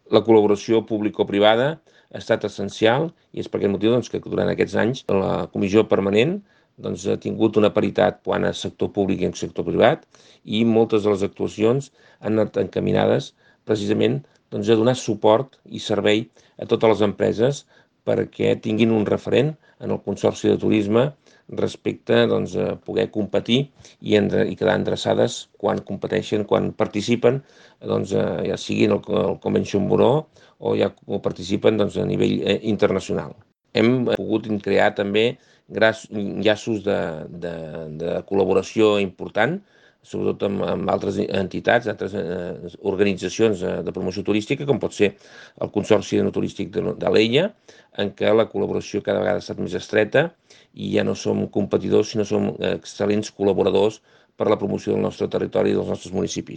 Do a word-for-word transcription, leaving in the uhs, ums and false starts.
La col·laboració público-privada ha estat essencial i és per aquest motiu doncs, que durant aquests anys la comissió permanent doncs, ha tingut una paritat quant a sector públic i en sector privat i moltes de les actuacions han anat encaminades precisament doncs, a donar suport i servei a totes les empreses perquè tinguin un referent en el Consorci de Turisme respecte doncs, a poder competir i,endre, i quedar endreçades quan competeixen, quan participen, doncs, eh, ja sigui en el, el Convention Bureau o ja o participen doncs, a nivell eh, internacional. Hem pogut crear també llaços de, de, de col·laboració important, sobretot amb, amb altres entitats, altres eh, organitzacions eh, de promoció turística, com pot ser el Consorci de Turístic de, de l'Ella, en què la col·laboració cada vegada ha estat més estreta i ja no som competidors, sinó som excel·lents col·laboradors per la promoció del nostre territori i dels nostres municipis.